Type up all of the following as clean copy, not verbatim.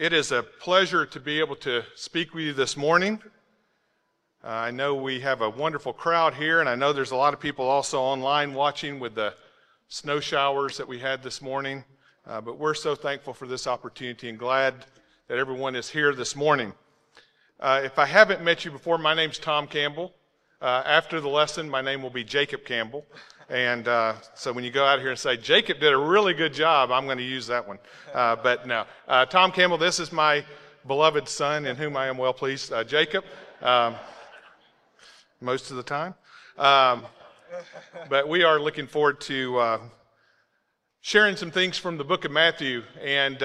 It is a pleasure to be able to speak with you this morning. I know we have a wonderful crowd here, and I know there's a lot of people also online watching with the snow showers that we had this morning. But we're so thankful for this opportunity and glad that everyone is here this morning. If I haven't met you before, my name's Tom Campbell. After the lesson, my name will be Jacob Campbell. And so when you go out here and say, Jacob did a really good job, I'm going to use that one. But no, Tom Campbell, this is my beloved son in whom I am well pleased. Jacob, most of the time. But we are looking forward to sharing some things from the book of Matthew. And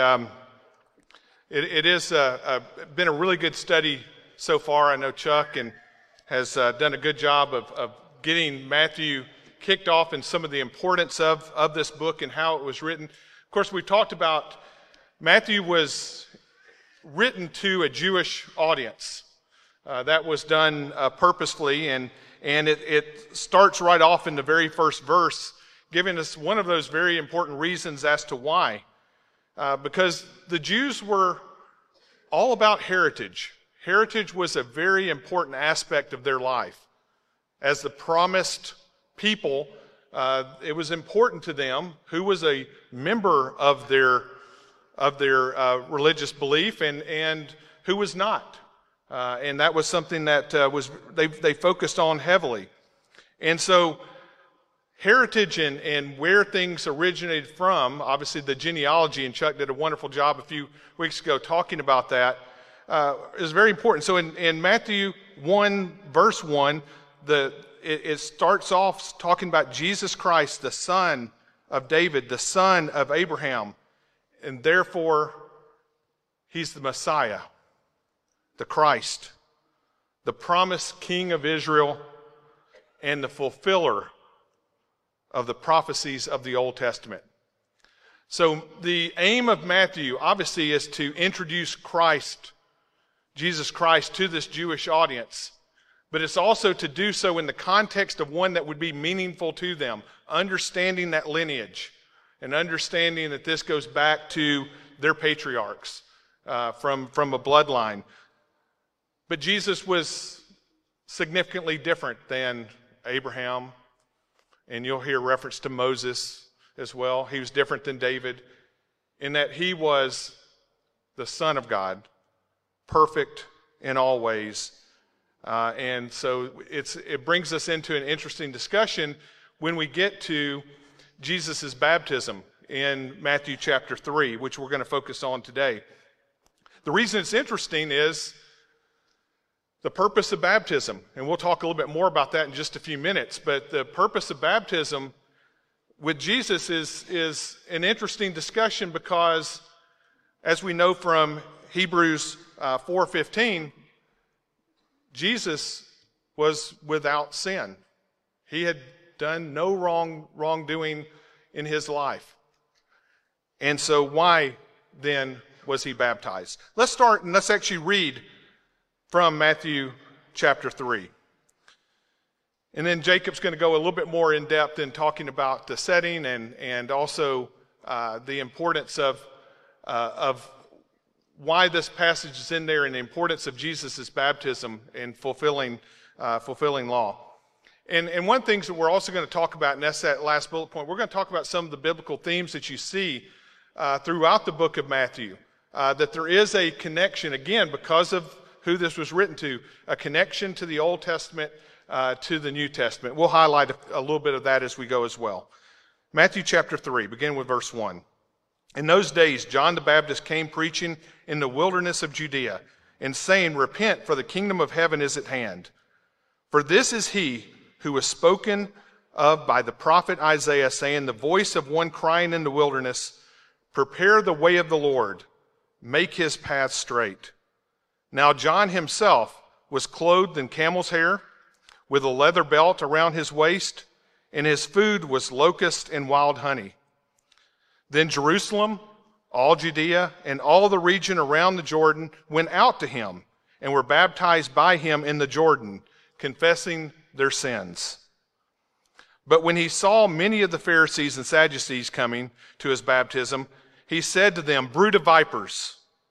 it has been a really good study so far. I know Chuck has done a good job of getting Matthew kicked off in some of the importance of this book and how it was written. Of course, we talked about Matthew was written to a Jewish audience. That was done purposefully, and it starts right off in the very first verse, giving us one of those very important reasons as to why. Because the Jews were all about heritage. Heritage was a very important aspect of their life. As the promised people, it was important to them who was a member of their religious belief and who was not. And that was something that they focused on heavily. And so heritage and where things originated from, obviously the genealogy, and Chuck did a wonderful job a few weeks ago talking about that, is very important. So in Matthew 1, verse 1, it starts off talking about Jesus Christ, the son of David, the son of Abraham, and therefore he's the Messiah, the Christ, the promised King of Israel, and the fulfiller of the prophecies of the Old Testament. So the aim of Matthew, obviously, is to introduce Christ, Jesus Christ, to this Jewish audience. But it's also to do so in the context of one that would be meaningful to them, understanding that lineage and understanding that this goes back to their patriarchs from a bloodline. But Jesus was significantly different than Abraham, and you'll hear reference to Moses as well. He was different than David in that he was the Son of God, perfect in all ways. And so it brings us into an interesting discussion when we get to Jesus' baptism in Matthew chapter 3, which we're going to focus on today. The reason it's interesting is the purpose of baptism, and we'll talk a little bit more about that in just a few minutes, but the purpose of baptism with Jesus is an interesting discussion because, as we know from Hebrews 4:15, Jesus was without sin. He had done no wrongdoing in his life. And so why then was he baptized? Let's start and let's actually read from Matthew chapter 3. And then Jacob's going to go a little bit more in depth in talking about the setting and also the importance of why this passage is in there and the importance of Jesus' baptism in fulfilling law. And one of the things that we're also going to talk about, and that's that last bullet point, we're going to talk about some of the biblical themes that you see throughout the book of Matthew, that there is a connection, again, because of who this was written to, a connection to the Old Testament, to the New Testament. We'll highlight a little bit of that as we go as well. Matthew chapter 3, begin with verse 1. In those days, John the Baptist came preaching in the wilderness of Judea and saying, Repent, for the kingdom of heaven is at hand. For this is he who was spoken of by the prophet Isaiah, saying, The voice of one crying in the wilderness, Prepare the way of the Lord, make his path straight. Now John himself was clothed in camel's hair, with a leather belt around his waist, and his food was locust and wild honey. Then Jerusalem, all Judea, and all the region around the Jordan went out to him and were baptized by him in the Jordan, confessing their sins. But when he saw many of the Pharisees and Sadducees coming to his baptism, he said to them, Brood of vipers,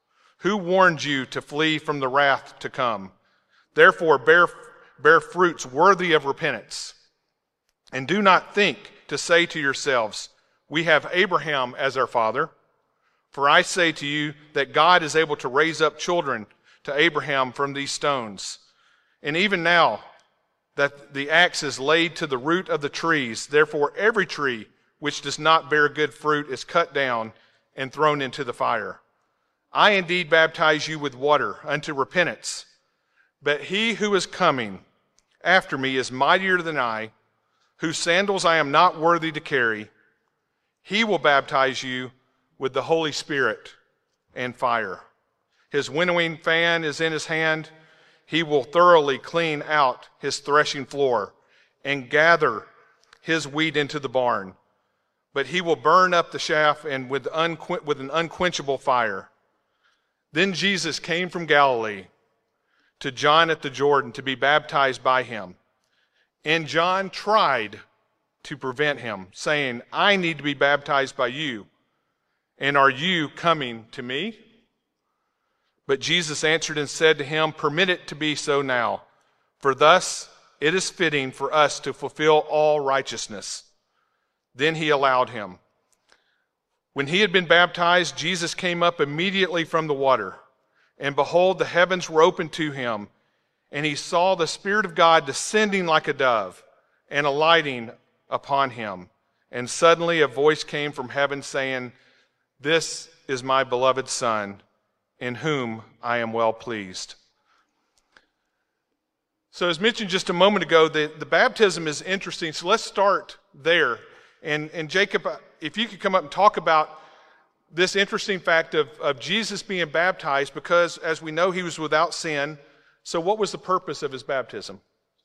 Who warned you to flee from the wrath to come? Therefore, bear fruits worthy of repentance. And do not think to say to yourselves, we have Abraham as our father. For I say to you that God is able to raise up children to Abraham from these stones. And even now that the axe is laid to the root of the trees, therefore every tree which does not bear good fruit is cut down and thrown into the fire. I indeed baptize you with water unto repentance, but he who is coming after me is mightier than I, whose sandals I am not worthy to carry. He will baptize you with the Holy Spirit and fire. His winnowing fan is in his hand. He will thoroughly clean out his threshing floor and gather his wheat into the barn. But he will burn up the chaff and with an unquenchable fire. Then Jesus came from Galilee to John at the Jordan to be baptized by him. And John tried to prevent him, saying, I need to be baptized by you, and are you coming to me? But Jesus answered and said to him, permit it to be so now, for thus it is fitting for us to fulfill all righteousness. Then he allowed him. When he had been baptized, Jesus came up immediately from the water, and behold, the heavens were opened to him, and he saw the Spirit of God descending like a dove and alighting upon him. And suddenly a voice came from heaven saying, this is my beloved Son, in whom I am well pleased. So as mentioned just a moment ago, the baptism is interesting. So let's start there. And Jacob, if you could come up and talk about this interesting fact of Jesus being baptized, because as we know, he was without sin. So what was the purpose of his baptism?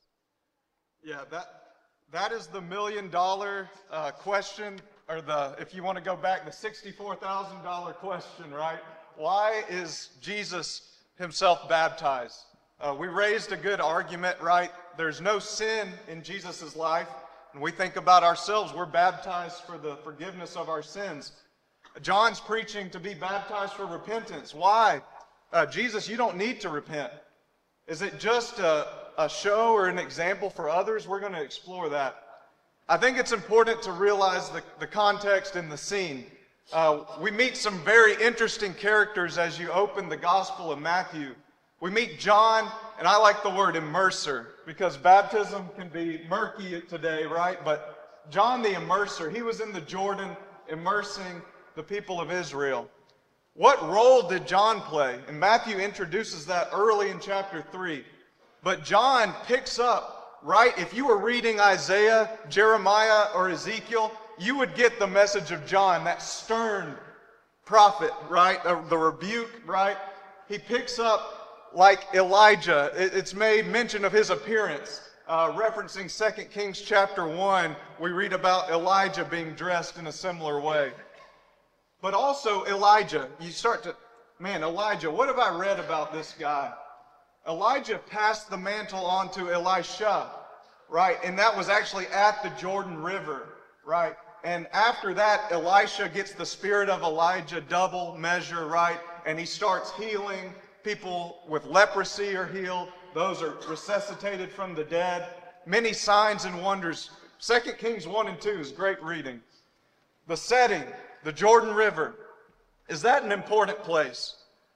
Yeah, that is the $1 million question, or if you want to go back, the $64,000 question, right? Why is Jesus himself baptized? We raised a good argument, right? There's no sin in Jesus' life. And we think about ourselves, we're baptized for the forgiveness of our sins. John's preaching to be baptized for repentance. Why? Jesus, you don't need to repent. Is it just a show or an example for others? We're going to explore that. I think it's important to realize the context and the scene. We meet some very interesting characters as you open the Gospel of Matthew. We meet John, and I like the word immerser, because baptism can be murky today, right? But John the immerser, he was in the Jordan immersing the people of Israel. What role did John play? And Matthew introduces that early in chapter 3. But John picks up, right? If you were reading Isaiah, Jeremiah, or Ezekiel, you would get the message of John, that stern prophet, right? The rebuke, right? He picks up like Elijah. It's made mention of his appearance. Referencing 2 Kings chapter 1, we read about Elijah being dressed in a similar way. But also Elijah, you start to, Elijah, what have I read about this guy? Elijah passed the mantle on to Elisha, right? And that was actually at the Jordan River, right? And after that, Elisha gets the spirit of Elijah, double measure, right? And he starts healing. People with leprosy are healed. Those are resuscitated from the dead. Many signs and wonders. 2 Kings 1 and 2 is great reading. The setting, the Jordan River. Is that an important place?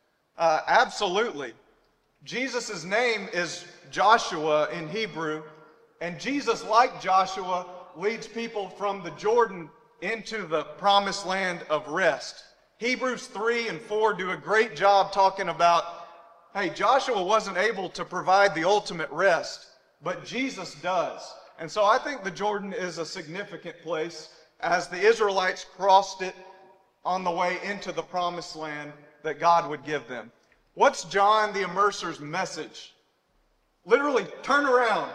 Absolutely. Jesus' name is Joshua in Hebrew. And Jesus, like Joshua, leads people from the Jordan into the promised land of rest. Hebrews 3 and 4 do a great job talking about, hey, Joshua wasn't able to provide the ultimate rest, but Jesus does. And so I think the Jordan is a significant place as the Israelites crossed it on the way into the promised land that God would give them. What's John the Immerser's message? Literally, turn around.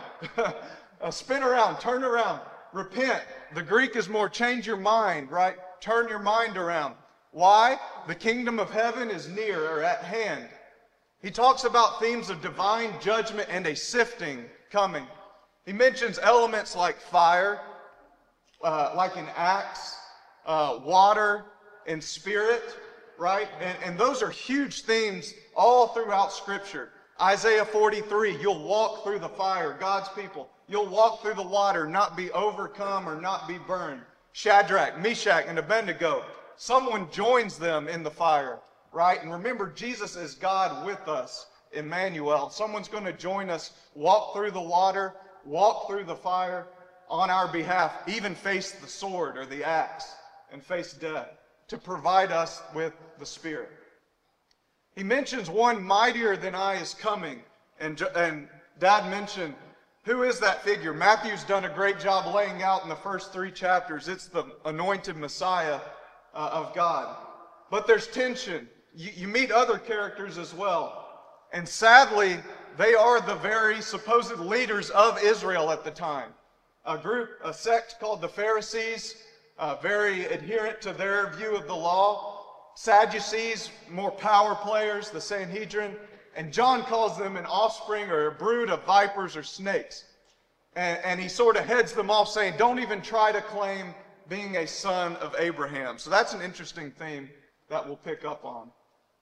Spin around, turn around. Repent. The Greek is more change your mind, right? Turn your mind around. Why? The kingdom of heaven is near or at hand. He talks about themes of divine judgment and a sifting coming. He mentions elements like fire, like an axe, water, and spirit, right? And those are huge themes all throughout Scripture. Isaiah 43, you'll walk through the fire, God's people. You'll walk through the water, not be overcome or not be burned. Shadrach, Meshach, and Abednego, someone joins them in the fire, right? And remember, Jesus is God with us, Emmanuel. Someone's going to join us, walk through the water, walk through the fire on our behalf, even face the sword or the axe and face death to provide us with the Spirit. He mentions one mightier than I is coming. And Dad mentioned, who is that figure? Matthew's done a great job laying out in the first 3 chapters. It's the anointed Messiah of God. But there's tension. You meet other characters as well. And sadly, they are the very supposed leaders of Israel at the time. A sect called the Pharisees, very adherent to their view of the law. Sadducees, more power players, the Sanhedrin. And John calls them an offspring or a brood of vipers or snakes. And he sort of heads them off saying, don't even try to claim being a son of Abraham. So that's an interesting theme that we'll pick up on.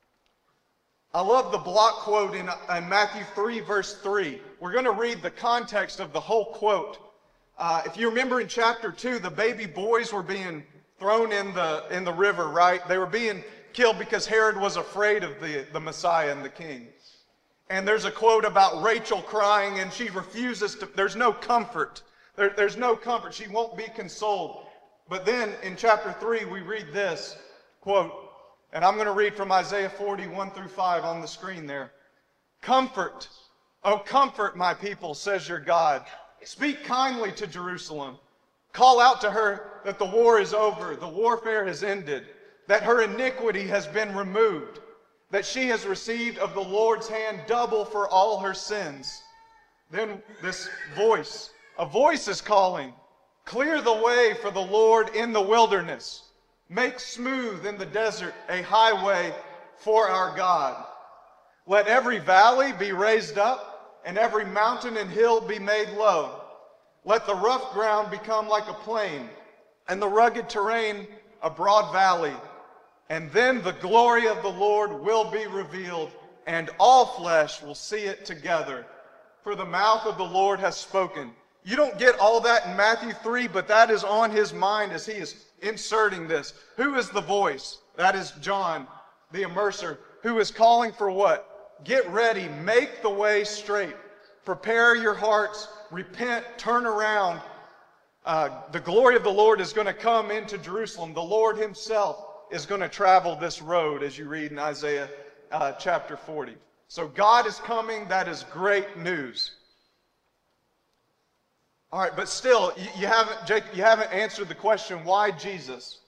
I love the block quote in Matthew 3, verse 3. We're going to read the context of the whole quote. If you remember in chapter 2, the baby boys were being thrown in the river, right? They were being killed because Herod was afraid of the Messiah and the king. And there's a quote about Rachel crying, and she refuses to, there's no comfort. There's no comfort. She won't be consoled. But then in chapter 3, we read this quote, and I'm going to read from Isaiah 41 through 5 on the screen there. Comfort, oh comfort my people, says your God. Speak kindly to Jerusalem. Call out to her that the war is over, the warfare has ended, that her iniquity has been removed, that she has received of the Lord's hand double for all her sins. Then this voice, a voice is calling, clear the way for the Lord in the wilderness. Make smooth in the desert a highway for our God. Let every valley be raised up, and every mountain and hill be made low. Let the rough ground become like a plain, and the rugged terrain a broad valley. And then the glory of the Lord will be revealed, and all flesh will see it together. For the mouth of the Lord has spoken. You don't get all that in Matthew 3, but that is on his mind as he is inserting this. Who is the voice? That is John, the immerser, who is calling for what? Get ready, make the way straight. Prepare your hearts, repent, turn around. The glory of the Lord is going to come into Jerusalem. The Lord himself is going to travel this road, as you read in Isaiah chapter 40. So God is coming. That is great news. All right, but still, you haven't answered the question, why Jesus?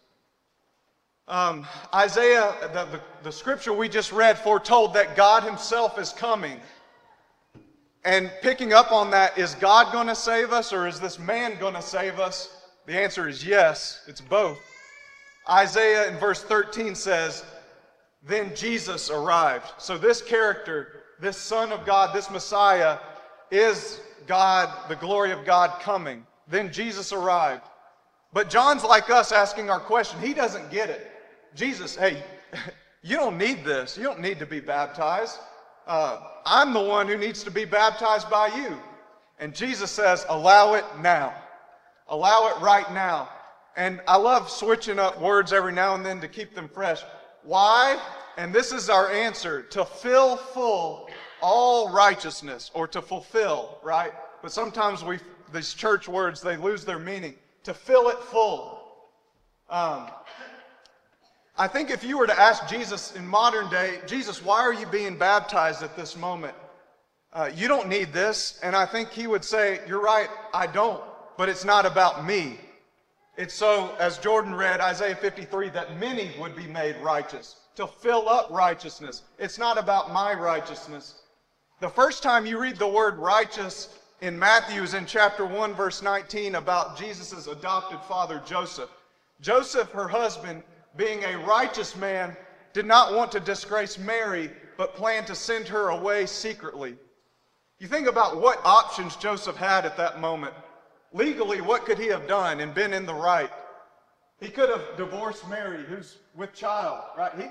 Isaiah, the scripture we just read, foretold that God himself is coming. And picking up on that, is God going to save us, or is this man going to save us? The answer is yes, it's both. Isaiah in verse 13 says, then Jesus arrived. So this character, this Son of God, this Messiah, is God, the glory of God coming. Then Jesus arrived. But John's like us asking our question. He doesn't get it. Jesus, hey, you don't need this. You don't need to be baptized. I'm the one who needs to be baptized by you. And Jesus says, allow it now. Allow it right now. And I love switching up words every now and then to keep them fresh. Why? And this is our answer. To fill full all righteousness, or to fulfill, right? But sometimes these church words, they lose their meaning. To fill it full. I think if you were to ask Jesus in modern day, Jesus, why are you being baptized at this moment? You don't need this. And I think he would say, you're right, I don't. But it's not about me. It's so, as Jordan read, Isaiah 53, that many would be made righteous. To fill up righteousness. It's not about my righteousness. The first time you read the word righteous in Matthew is in chapter 1, verse 19, about Jesus' adopted father, Joseph. Joseph, her husband, being a righteous man, did not want to disgrace Mary, but planned to send her away secretly. You think about what options Joseph had at that moment. Legally, what could he have done and been in the right? He could have divorced Mary, who's with child, right?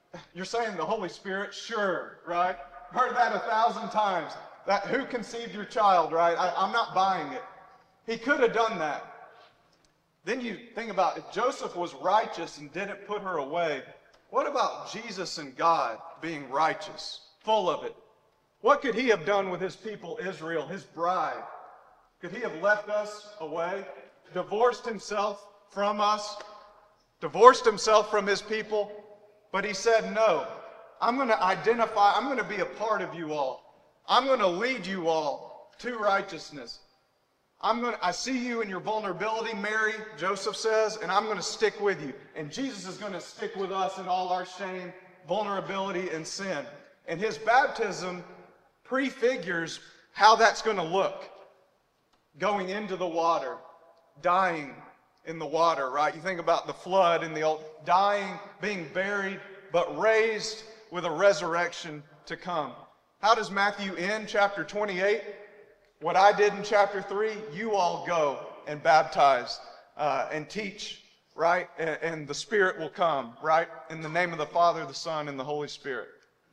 You're saying the Holy Spirit? Sure, right? Heard that 1,000 times. That who conceived your child, right? I'm not buying it. He could have done that. Then you think about if Joseph was righteous and didn't put her away, what about Jesus and God being righteous, full of it? What could he have done with his people Israel, his bride? Could he have left us away, divorced himself from us, divorced himself from his people? But he said, no, I'm going to identify, I'm going to be a part of you all. I'm going to lead you all to righteousness. I see you in your vulnerability, Mary, Joseph says, and I'm going to stick with you. And Jesus is going to stick with us in all our shame, vulnerability, and sin. And his baptism prefigures how that's going to look. Going into the water, dying in the water, right? You think about the flood in the old, dying, being buried, but raised with a resurrection to come. How does Matthew end chapter 28? What I did in chapter 3, you all go and baptize and teach, right? And the Spirit will come, right? In the name of the Father, the Son, and the Holy Spirit.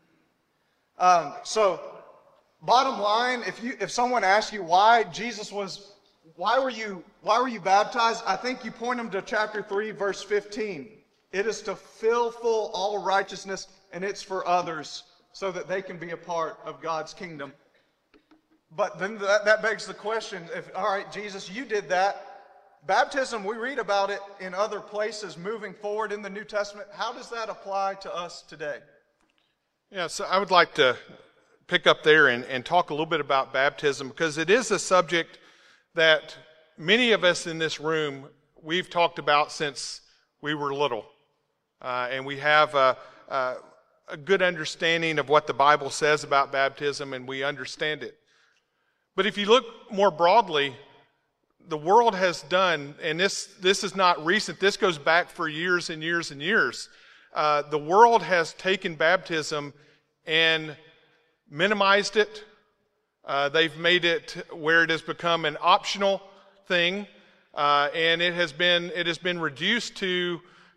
So, bottom line, if someone asks you why were you baptized? I think you point them to chapter 3, verse 15. It is to fill full all righteousness, and it's for others, so that they can be a part of God's kingdom. But then that begs the question, all right, Jesus, you did that. Baptism, we read about it in other places moving forward in the New Testament. How does that apply to us today? Yeah, so I would like to pick up there and talk a little bit about baptism, because it is a subject that many of us in this room, we've talked about since we were little. And we have a good understanding of what the Bible says about baptism, and we understand it. But if you look more broadly, the world has done, and this is not recent, this goes back for years and years and years. The world has taken baptism and minimized it. They've made it where it has become an optional thing, and it has been reduced to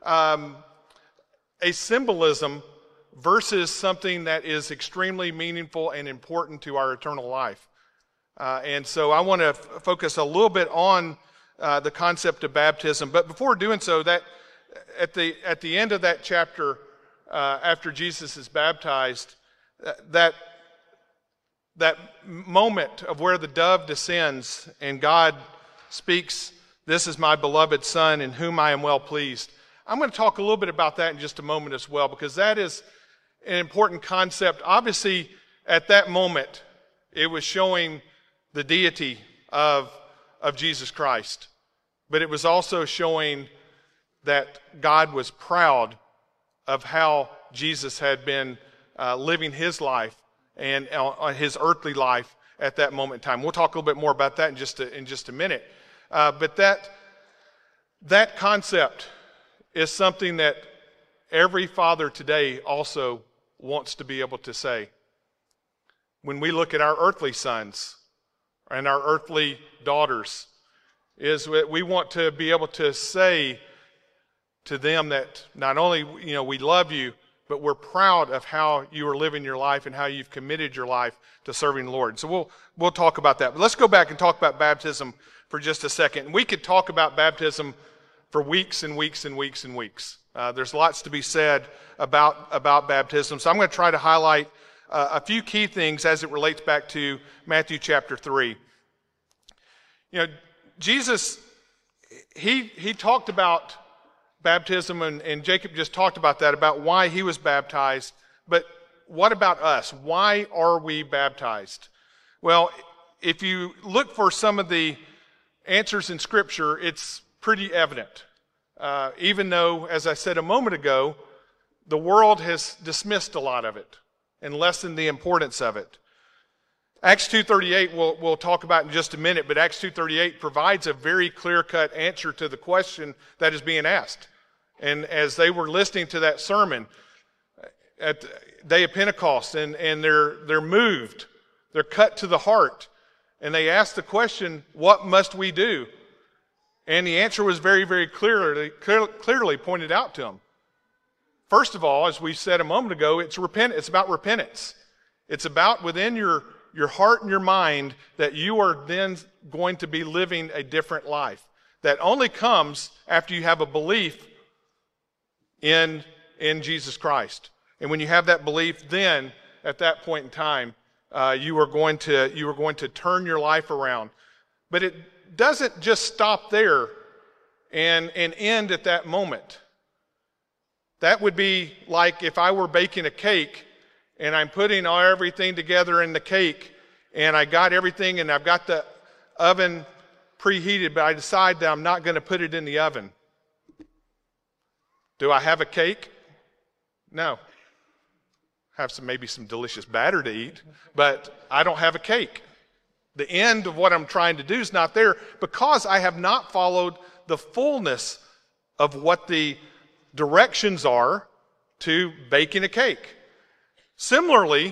a symbolism versus something that is extremely meaningful and important to our eternal life. And so I want to focus a little bit on the concept of baptism. But before doing so, that at the end of that chapter, after Jesus is baptized, that moment of where the dove descends and God speaks, "This is my beloved Son in whom I am well pleased." I'm going to talk a little bit about that in just a moment as well, because that is an important concept. Obviously, at that moment, it was showing the deity of Jesus Christ. But it was also showing that God was proud of how Jesus had been living his life and his earthly life at that moment in time. We'll talk a little bit more about that in just a minute. But that concept is something that every father today also wants to be able to say. When we look at our earthly sons and our earthly daughters, is that we want to be able to say to them that not only we love you, but we're proud of how you are living your life and how you've committed your life to serving the Lord. So we'll talk about that. But let's go back and talk about baptism for just a second. We could talk about baptism for weeks and weeks and weeks and weeks. There's lots to be said about baptism. So I'm going to try to highlight a few key things as it relates back to Matthew chapter 3. Jesus, he talked about baptism, and Jacob just talked about that, about why he was baptized. But what about us? Why are we baptized? Well, if you look for some of the answers in Scripture, it's pretty evident. Even though, as I said a moment ago, the world has dismissed a lot of it and lessened the importance of it. Acts 2:38 we'll talk about in just a minute, but Acts 2:38 provides a very clear-cut answer to the question that is being asked. And as they were listening to that sermon at the day of Pentecost, and they're moved, they're cut to the heart, and they asked the question, "What must we do?" And the answer was very, very clearly pointed out to them. First of all, as we said a moment ago, it's about repentance. It's about within your heart and your mind that you are then going to be living a different life. That only comes after you have a belief in Jesus Christ. And when you have that belief, then at that point in time, you are going to turn your life around. But it doesn't just stop there and end at that moment. That would be like if I were baking a cake and I'm putting everything together in the cake and I got everything and I've got the oven preheated, but I decide that I'm not going to put it in the oven. Do I have a cake? No. Have maybe some delicious batter to eat, but I don't have a cake. The end of what I'm trying to do is not there because I have not followed the fullness of what the directions are to baking a cake. Similarly,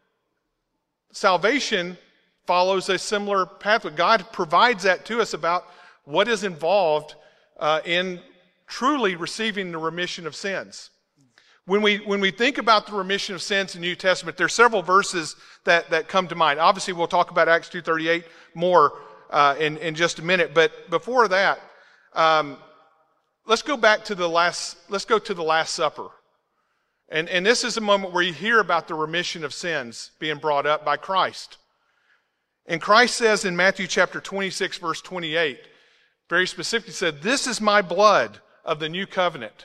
salvation follows a similar pathway. God provides that to us about what is involved in truly receiving the remission of sins. When we think about the remission of sins in the New Testament, there are several verses that come to mind. Obviously, we'll talk about Acts 2:38 more in just a minute. But before that, let's go to the Last Supper. And this is a moment where you hear about the remission of sins being brought up by Christ. And Christ says in Matthew chapter 26, verse 28, very specifically said, "This is my blood of the new covenant,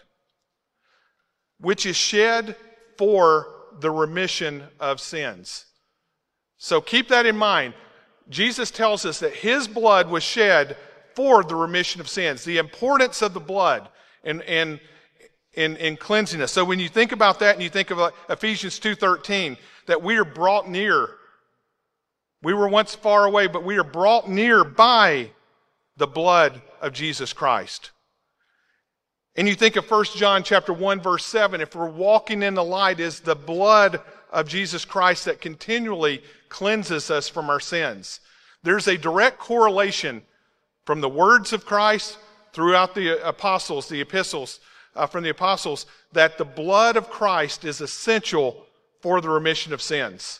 which is shed for the remission of sins." So keep that in mind. Jesus tells us that his blood was shed for the remission of sins, the importance of the blood in cleansing us. So when you think about that and you think of Ephesians 2:13, that we are brought near. We were once far away, but we are brought near by the blood of Jesus Christ. And you think of 1 John chapter 1, verse 7, if we're walking in the light, is the blood of Jesus Christ that continually cleanses us from our sins. There's a direct correlation from the words of Christ throughout the apostles, the epistles from the apostles, that the blood of Christ is essential for the remission of sins.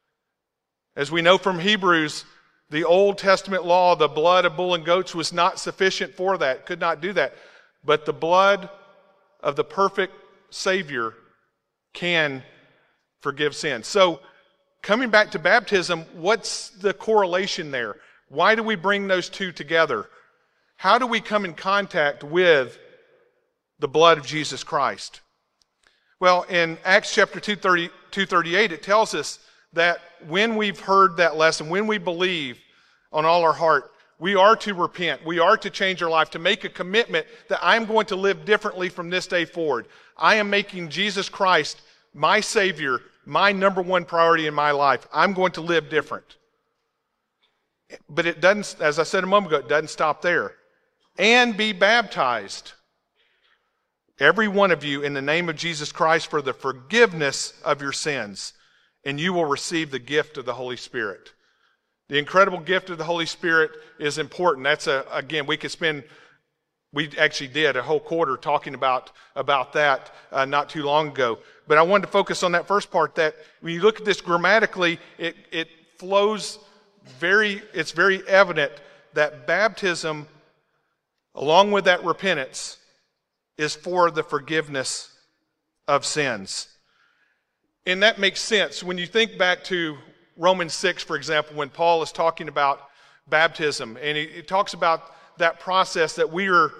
As we know from Hebrews, the Old Testament law, the blood of bull and goats was not sufficient for that, could not do that. But the blood of the perfect Savior can forgive sins. So, coming back to baptism, what's the correlation there? Why do we bring those two together? How do we come in contact with the blood of Jesus Christ? Well, in Acts chapter 2:38, it tells us that when we've heard that lesson, when we believe on all our heart, we are to repent. We are to change our life, to make a commitment that I'm going to live differently from this day forward. I am making Jesus Christ my Savior, my number one priority in my life. I'm going to live different. But it doesn't, as I said a moment ago, it doesn't stop there. And be baptized, every one of you, in the name of Jesus Christ for the forgiveness of your sins, and you will receive the gift of the Holy Spirit. The incredible gift of the Holy Spirit is important. That's again, we actually did a whole quarter talking about that not too long ago. But I wanted to focus on that first part, that when you look at this grammatically, it flows it's very evident that baptism, along with that repentance, is for the forgiveness of sins. And that makes sense. When you think back to Romans 6, for example, when Paul is talking about baptism, and he talks about that process that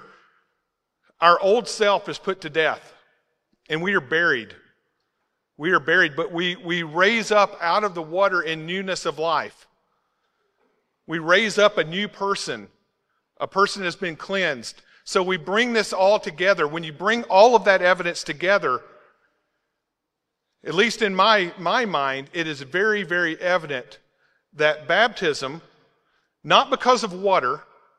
our old self is put to death, and we are buried. We are buried, but we raise up out of the water in newness of life. We raise up a new person. A person has been cleansed. So we bring this all together. When you bring all of that evidence together, at least in my mind, it is very, very evident that baptism, not because of water,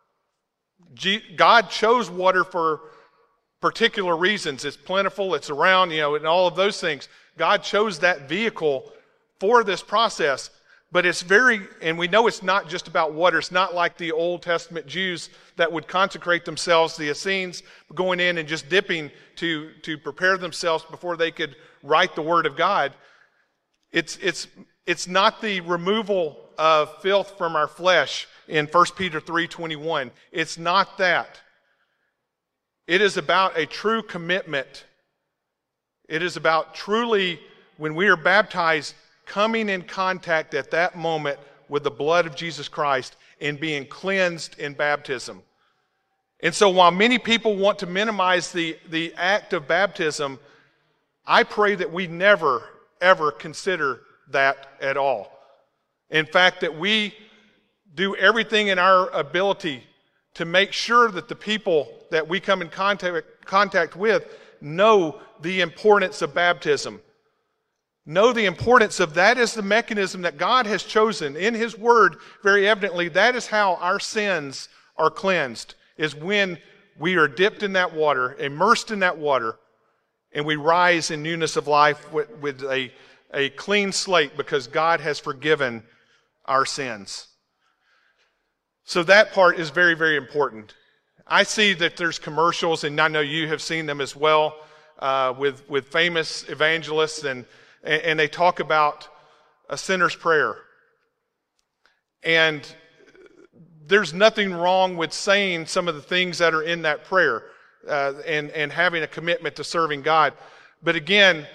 God chose water for particular reasons. It's plentiful, it's around, and all of those things. God chose that vehicle for this process. But and we know it's not just about water. It's not like the Old Testament Jews that would consecrate themselves, the Essenes, going in and just dipping to prepare themselves before they could write the Word of God. It's not the removal of filth from our flesh in 1 Peter 3:21. It's not that. It is about a true commitment. It is about truly, when we are baptized, coming in contact at that moment with the blood of Jesus Christ and being cleansed in baptism. And so while many people want to minimize the act of baptism, I pray that we never, ever consider that at all. In fact, that we do everything in our ability to make sure that the people that we come in contact with know the importance of baptism. Know the importance of that is the mechanism that God has chosen in His Word very evidently. That is how our sins are cleansed, is when we are dipped in that water, immersed in that water, and we rise in newness of life with a clean slate because God has forgiven our sins. So that part is very, very important. I see that there's commercials, and I know you have seen them as well, with famous evangelists, and they talk about a sinner's prayer. And there's nothing wrong with saying some of the things that are in that prayer and having a commitment to serving God. But again,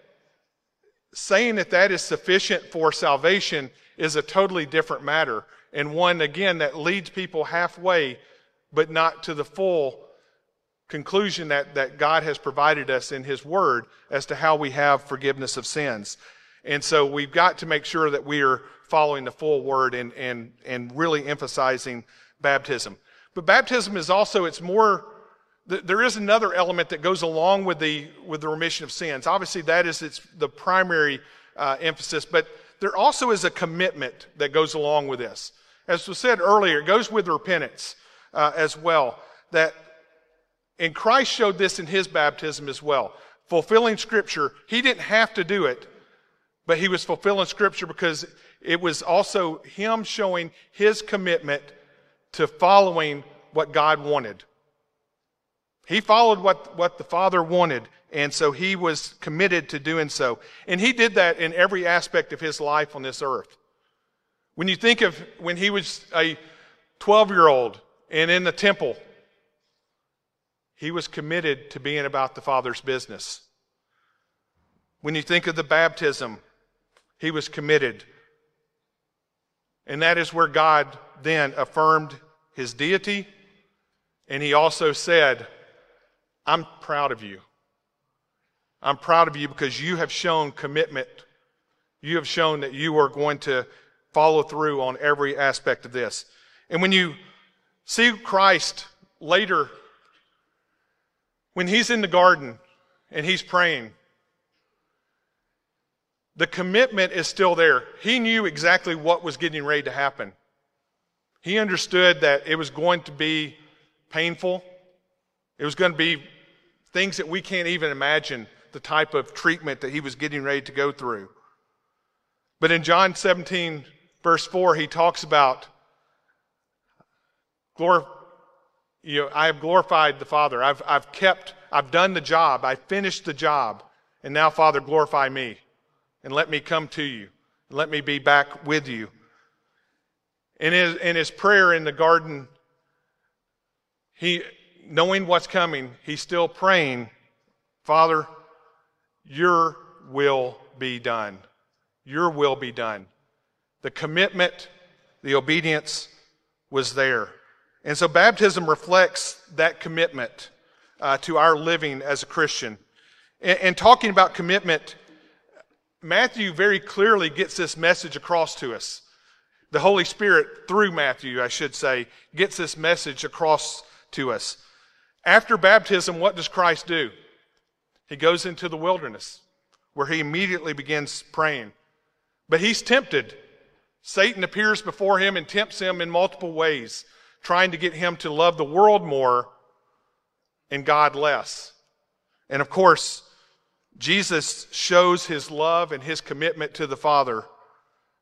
saying that is sufficient for salvation is a totally different matter, and one, again, that leads people halfway, but not to the full conclusion that God has provided us in His Word as to how we have forgiveness of sins. And so we've got to make sure that we are following the full Word and really emphasizing baptism. But baptism is also, there is another element that goes along with the remission of sins. Obviously, that is the primary emphasis, but there also is a commitment that goes along with this. As was said earlier, it goes with repentance as well. And Christ showed this in His baptism as well. Fulfilling Scripture, He didn't have to do it, but He was fulfilling Scripture because it was also Him showing His commitment to following what God wanted. He followed what the Father wanted, and so He was committed to doing so. And He did that in every aspect of His life on this earth. When you think of when He was a 12-year-old and in the temple, He was committed to being about the Father's business. When you think of the baptism, He was committed. And that is where God then affirmed His deity, and He also said, I'm proud of you. I'm proud of you because you have shown commitment. You have shown that you are going to follow through on every aspect of this. And when you see Christ later, when He's in the garden and He's praying, the commitment is still there. He knew exactly what was getting ready to happen. He understood that it was going to be painful. It was going to be things that we can't even imagine, the type of treatment that He was getting ready to go through. But in John 17, verse 4, He talks about, I have glorified the Father. I've done the job. I finished the job. And now, Father, glorify me. And let me come to you. Let me be back with you. In his prayer in the garden, knowing what's coming, he's still praying, Father, your will be done. Your will be done. The commitment, the obedience was there. And so baptism reflects that commitment to our living as a Christian. And talking about commitment, Matthew very clearly gets this message across to us. The Holy Spirit, through Matthew, I should say, gets this message across to us. After baptism, what does Christ do? He goes into the wilderness, where He immediately begins praying. But He's tempted. Satan appears before Him and tempts Him in multiple ways, trying to get Him to love the world more and God less. And of course, Jesus shows His love and His commitment to the Father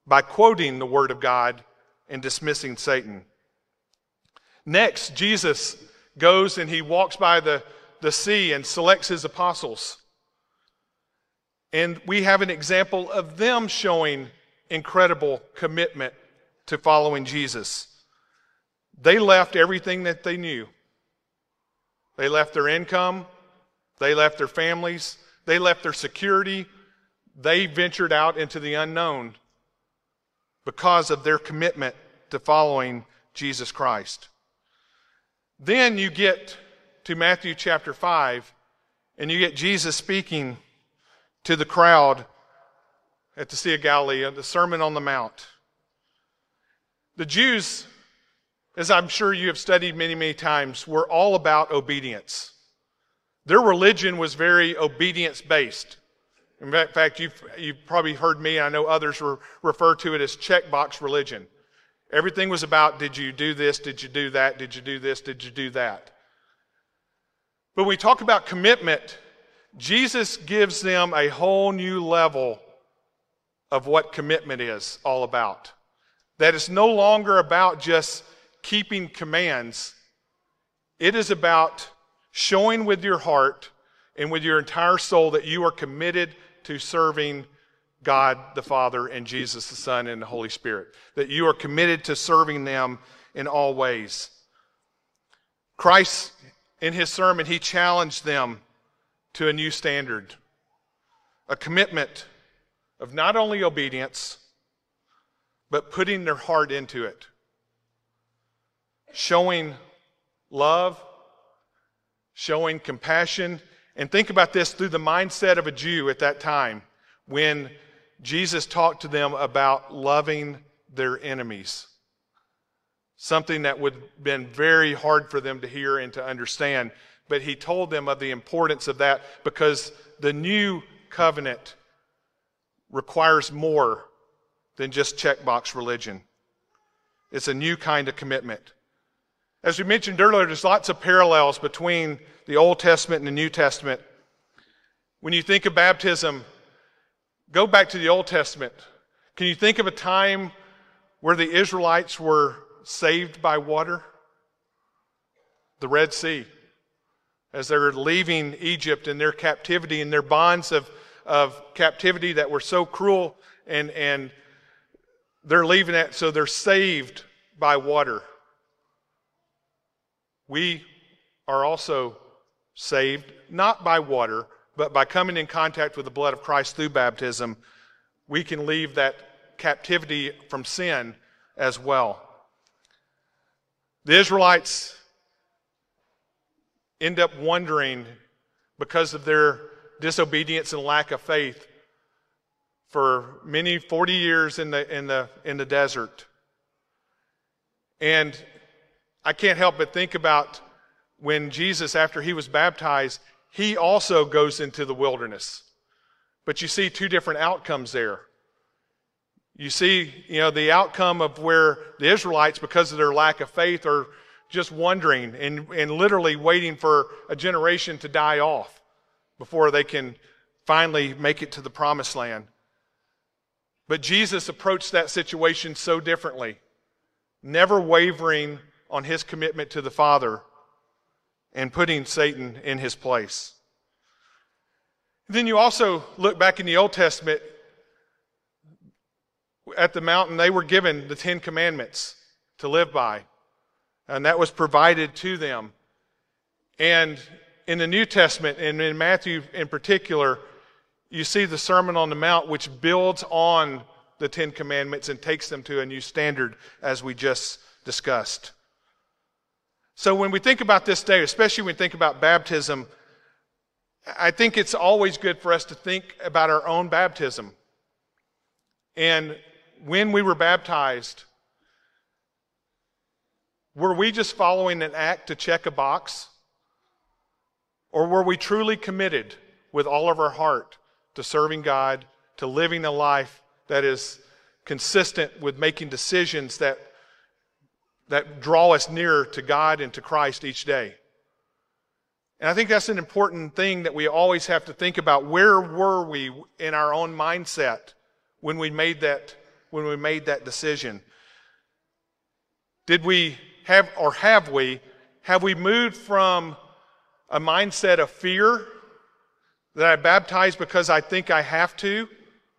by quoting the Word of God and dismissing Satan. Next, Jesus goes and he walks by the sea and selects his apostles. And we have an example of them showing incredible commitment to following Jesus. They left everything that they knew. They left their income. They left their families. They left their security. They ventured out into the unknown because of their commitment to following Jesus Christ. Then you get to Matthew chapter 5, and you get Jesus speaking to the crowd at the Sea of Galilee, the Sermon on the Mount. The Jews, as I'm sure you have studied many, many times, were all about obedience. Their religion was very obedience-based. In fact, you've probably heard me, and I know others refer to it as checkbox religion. Everything was about, did you do this, did you do that, did you do this, did you do that? But when we talk about commitment, Jesus gives them a whole new level of what commitment is all about. That it's no longer about just keeping commands. It is about showing with your heart and with your entire soul that you are committed to serving God the Father and Jesus the Son and the Holy Spirit. That you are committed to serving them in all ways. Christ, in his sermon, he challenged them to a new standard. A commitment of not only obedience, but putting their heart into it. Showing love, showing compassion. And think about this through the mindset of a Jew at that time when Jesus talked to them about loving their enemies. Something that would have been very hard for them to hear and to understand. But he told them of the importance of that because the new covenant requires more than just checkbox religion. It's a new kind of commitment. As we mentioned earlier, there's lots of parallels between the Old Testament and the New Testament. When you think of baptism, go back to the Old Testament. Can you think of a time where the Israelites were saved by water? The Red Sea. As they were leaving Egypt in their captivity and their bonds of captivity that were so cruel, and they're leaving it, so they're saved by water. We are also saved, not by water, but by coming in contact with the blood of Christ through baptism. We can leave that captivity from sin as well. The Israelites end up wandering because of their disobedience and lack of faith for many 40 years in the desert. And I can't help but think about when Jesus, after he was baptized, he also goes into the wilderness. But you see two different outcomes there. You see, the outcome of where the Israelites, because of their lack of faith, are just wondering and literally waiting for a generation to die off before they can finally make it to the promised land. But Jesus approached that situation so differently, never wavering on his commitment to the Father and putting Satan in his place. Then you also look back in the Old Testament. At the mountain, they were given the 10 Commandments to live by, and that was provided to them. And in the New Testament, and in Matthew in particular, you see the Sermon on the Mount, which builds on the 10 Commandments and takes them to a new standard, as we just discussed. So when we think about this day, especially when we think about baptism, I think it's always good for us to think about our own baptism. And when we were baptized, were we just following an act to check a box? Or were we truly committed with all of our heart to serving God, to living a life that is consistent with making decisions that draw us nearer to God and to Christ each day? And I think that's an important thing that we always have to think about. Where were we in our own mindset when we made when we made that decision? Did we have, or have we moved from a mindset of fear that I baptized because I think I have to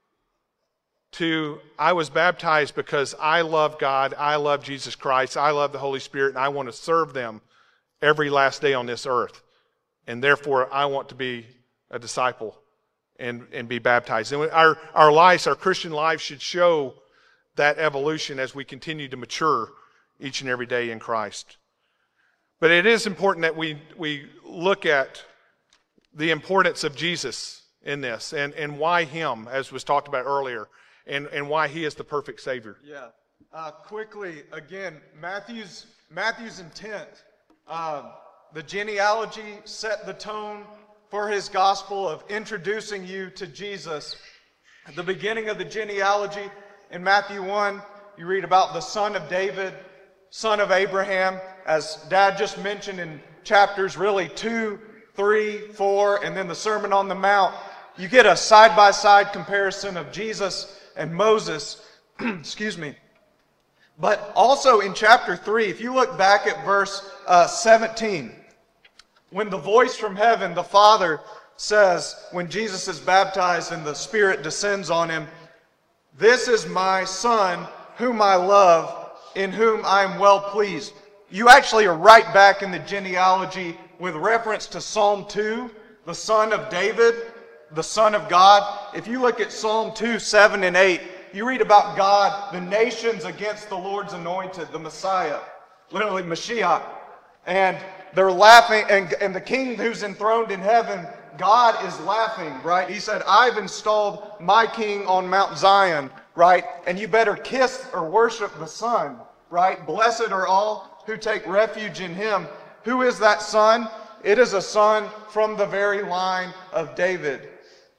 I was baptized because I love God, I love Jesus Christ, I love the Holy Spirit, and I want to serve them every last day on this earth. And therefore, I want to be a disciple and be baptized. And our lives, our Christian lives should show that evolution as we continue to mature each and every day in Christ. But it is important that we look at the importance of Jesus in this and why him, as was talked about earlier, and why he is the perfect Savior. Yeah. Quickly, again, Matthew's intent, the genealogy set the tone for his gospel of introducing you to Jesus. At the beginning of the genealogy in Matthew 1, you read about the son of David, son of Abraham, as Dad just mentioned in chapters really 2, 3, 4, and then the Sermon on the Mount. You get a side-by-side comparison of Jesus and Moses, excuse me. But also in chapter 3, if you look back at verse 17, when the voice from heaven, the Father, says, when Jesus is baptized and the Spirit descends on him, "This is my Son, whom I love, in whom I am well pleased." You actually are right back in the genealogy with reference to Psalm 2, the son of David, the Son of God. If you look at Psalm 2, 7 and 8, you read about God, the nations against the Lord's anointed, the Messiah, literally Mashiach. And they're laughing, and the king who's enthroned in heaven, God is laughing, right? He said, "I've installed my king on Mount Zion," right? "And you better kiss or worship the Son," right? "Blessed are all who take refuge in him." Who is that son? It is a son from the very line of David.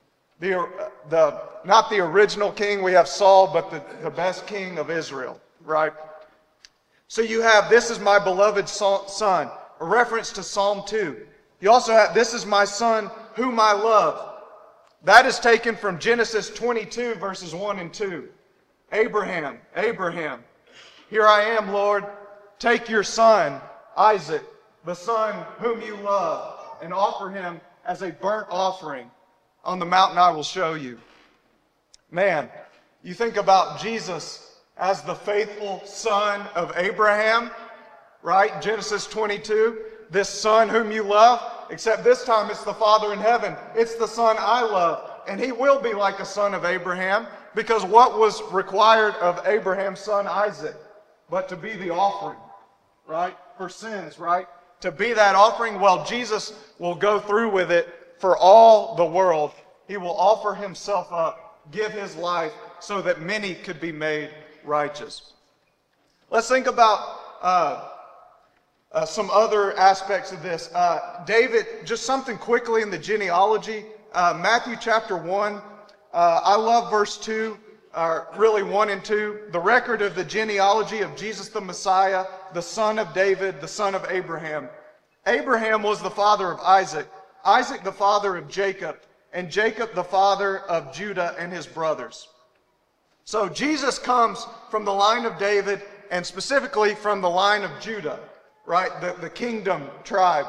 Not the original king, we have Saul, but the best king of Israel, right? So you have, "This is my beloved son," a reference to Psalm 2. You also have, "This is my son whom I love." That is taken from Genesis 22, verses 1 and 2. Abraham, "Here I am, Lord. Take your son, Isaac, the son whom you love, and offer him as a burnt offering on the mountain I will show you." Man, you think about Jesus as the faithful son of Abraham, right? Genesis 22, "This son whom you love," except this time it's the Father in heaven. It's the son I love. And he will be like a son of Abraham, because what was required of Abraham's son Isaac? But to be the offering, right? For sins, right? To be that offering, well, Jesus will go through with it for all the world. He will offer himself up, give his life, so that many could be made righteous. Let's think about some other aspects of this. David, just something quickly in the genealogy. Matthew chapter 1, I love verse 2, really 1 and 2. "The record of the genealogy of Jesus the Messiah, the son of David, the son of Abraham. Abraham was the father of Isaac, Isaac the father of Jacob, and Jacob the father of Judah and his brothers." So Jesus comes from the line of David, and specifically from the line of Judah, right? The kingdom tribe.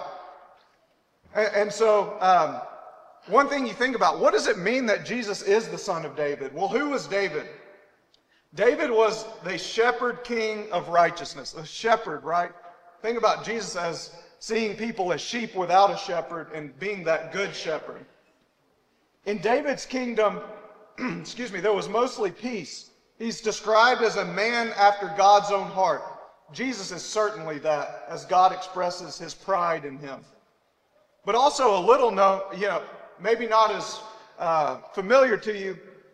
And so one thing you think about, what does it mean that Jesus is the son of David? Well, who was David? David was the shepherd king of righteousness, a shepherd, right? Think about Jesus as seeing people as sheep without a shepherd and being that good shepherd. In David's kingdom, there was mostly peace. He's described as a man after God's own heart. Jesus is certainly that, as God expresses his pride in him. But also a little known, maybe not as familiar to you,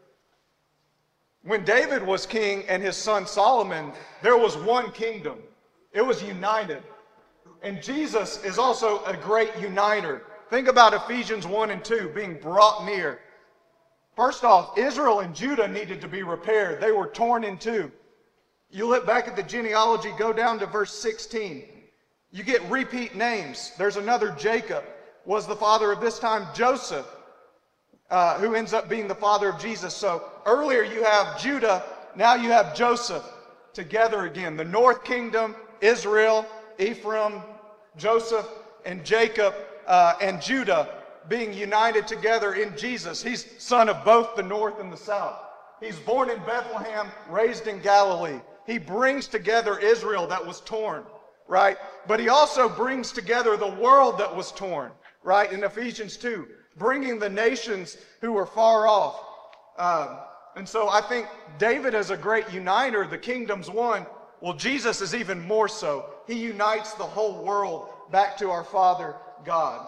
when David was king and his son Solomon, there was one kingdom. It was united. And Jesus is also a great uniter. Think about Ephesians 1 and 2 being brought near. First off, Israel and Judah needed to be repaired. They were torn in two. You look back at the genealogy, go down to verse 16. You get repeat names. There's another Jacob, was the father of this time Joseph, who ends up being the father of Jesus. So earlier you have Judah Now you have Joseph together again. The north kingdom, Israel, Ephraim, Joseph, and Jacob, and Judah being united together in Jesus. He's son of both the north and the south. He's born in Bethlehem, raised in Galilee. He brings together Israel that was torn, right? But he also brings together the world that was torn, right? In Ephesians 2, bringing the nations who were far off. And so I think David is a great uniter. The kingdom's one. Well, Jesus is even more so. He unites the whole world back to our Father God.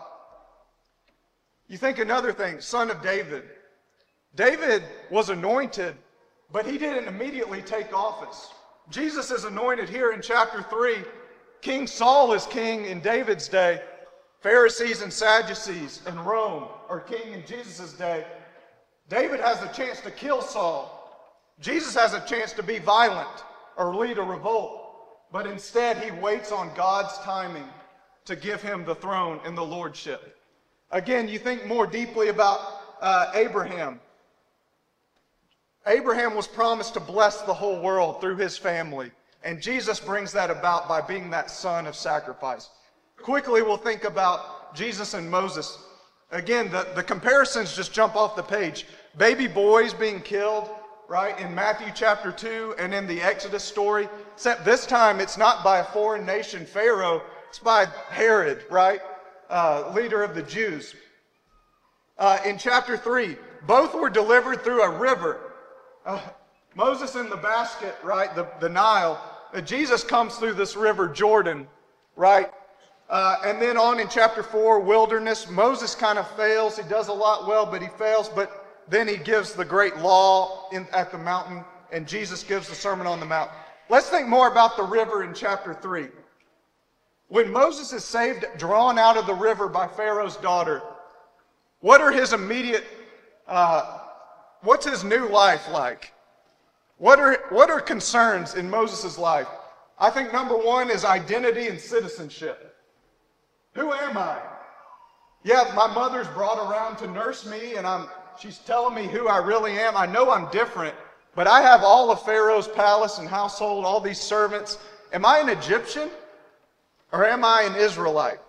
You think another thing, son of David. David was anointed, but he didn't immediately take office. Jesus is anointed here in chapter 3. King Saul is king in David's day. Pharisees and Sadducees in Rome are king in Jesus' day. David has a chance to kill Saul. Jesus has a chance to be violent or lead a revolt. But instead, he waits on God's timing to give him the throne and the lordship. Again, you think more deeply about Abraham. Abraham was promised to bless the whole world through his family. And Jesus brings that about by being that son of sacrifice. Quickly, we'll think about Jesus and Moses. Again, the comparisons just jump off the page. Baby boys being killed, right, in Matthew chapter 2 and in the Exodus story. Except this time, it's not by a foreign nation, Pharaoh. It's by Herod, right, leader of the Jews. In chapter 3, both were delivered through a river. Moses in the basket, right, the Nile. Jesus comes through this river, Jordan, right? And then on in chapter 4, wilderness. Moses kind of fails. He does a lot well, but he fails. But then he gives the great law at the mountain, and Jesus gives the Sermon on the Mount. Let's think more about the river in chapter 3. When Moses is saved, drawn out of the river by Pharaoh's daughter, what are his immediate, what's his new life like? What are concerns in Moses' life? I think number one is identity and citizenship. Who am I? Yeah, my mother's brought around to nurse me, and she's telling me who I really am. I know I'm different, but I have all of Pharaoh's palace and household, all these servants. Am I an Egyptian or am I an Israelite?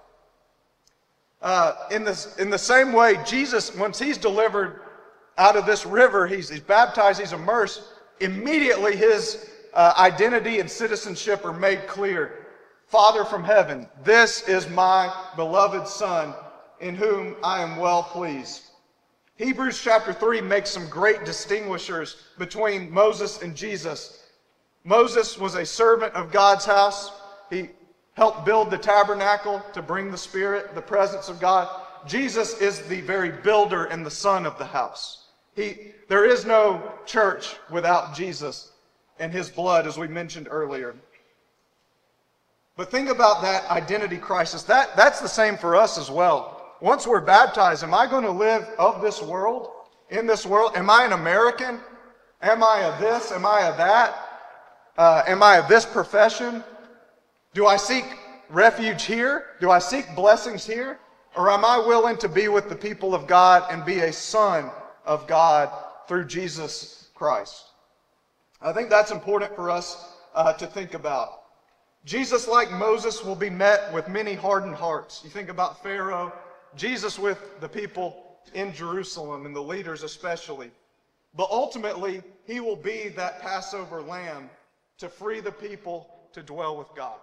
In the same way, Jesus, once he's delivered out of this river, he's baptized, he's immersed, immediately his identity and citizenship are made clear. Father from heaven, this is my beloved Son, in whom I am well pleased. Hebrews chapter 3 makes some great distinguishers between Moses and Jesus. Moses was a servant of God's house. He helped build the tabernacle to bring the Spirit, the presence of God. Jesus is the very builder and the son of the house. There is no church without Jesus and his blood, as we mentioned earlier. But think about that identity crisis. That's the same for us as well. Once we're baptized, am I going to live of this world, in this world? Am I an American? Am I a this? Am I a that? Am I of this profession? Do I seek refuge here? Do I seek blessings here? Or am I willing to be with the people of God and be a son of God through Jesus Christ? I think that's important for us to think about. Jesus, like Moses, will be met with many hardened hearts. You think about Pharaoh, Jesus with the people in Jerusalem and the leaders especially. But ultimately, he will be that Passover lamb to free the people to dwell with God.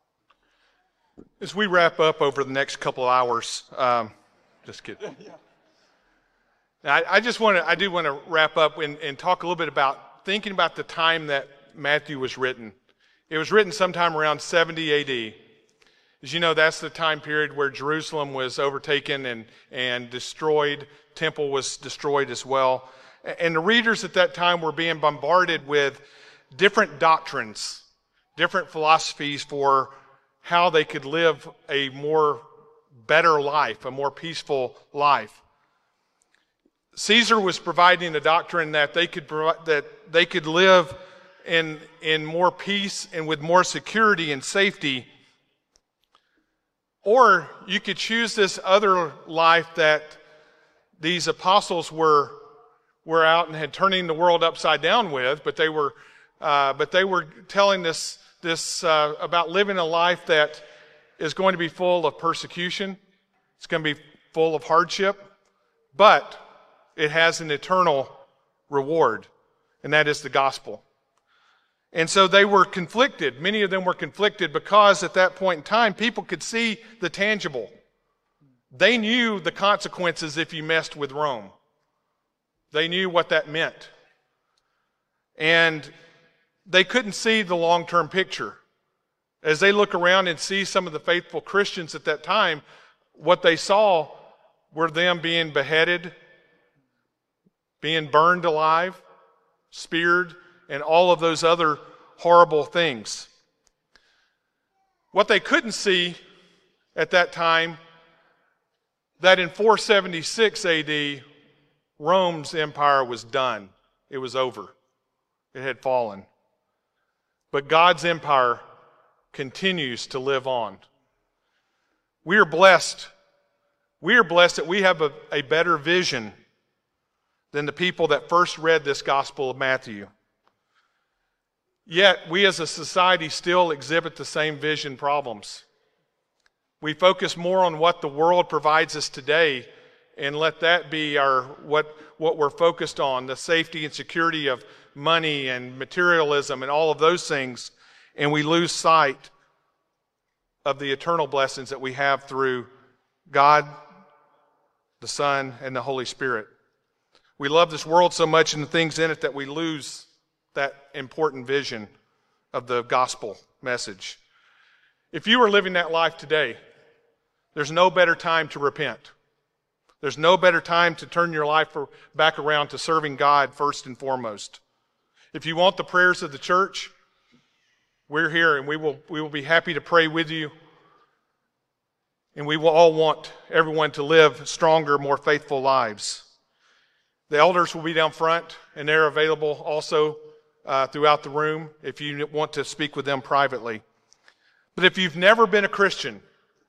As we wrap up over the next couple of hours, just kidding. Yeah. Now, I do want to wrap up and talk a little bit about thinking about the time that Matthew was written. It was written sometime around 70 AD. As you know, that's the time period where Jerusalem was overtaken and destroyed. Temple was destroyed as well. And the readers at that time were being bombarded with different doctrines, different philosophies for how they could live a more better life, a more peaceful life. Caesar was providing a doctrine that they could live in more peace and with more security and safety. Or you could choose this other life that these apostles were were out and had turning the world upside down with, but they were telling this about living a life that is going to be full of persecution. It's going to be full of hardship, but it has an eternal reward, and that is the gospel. And so they were conflicted. Many of them were conflicted because at that point in time, people could see the tangible. They knew the consequences if you messed with Rome. They knew what that meant. And they couldn't see the long-term picture. As they look around and see some of the faithful Christians at that time, what they saw were them being beheaded, being burned alive, speared, and all of those other horrible things. What they couldn't see at that time, that in 476 AD, Rome's empire was done. It was over. It had fallen. But God's empire continues to live on. We are blessed. We are blessed that we have a better vision than the people that first read this Gospel of Matthew. Yet, we as a society still exhibit the same vision problems. We focus more on what the world provides us today and let that be what we're focused on, the safety and security of money and materialism and all of those things, and we lose sight of the eternal blessings that we have through God, the Son, and the Holy Spirit. We love this world so much and the things in it that we lose that important vision of the gospel message. If you are living that life today, there's no better time to repent. There's no better time to turn your life back around to serving God first and foremost. If you want the prayers of the church, we're here and we will be happy to pray with you. And we will all want everyone to live stronger, more faithful lives. The elders will be down front, and they're available also throughout the room if you want to speak with them privately. But if you've never been a Christian,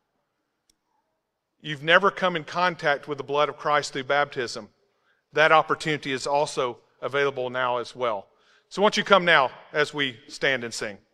you've never come in contact with the blood of Christ through baptism, that opportunity is also available now as well. So won't you come now as we stand and sing.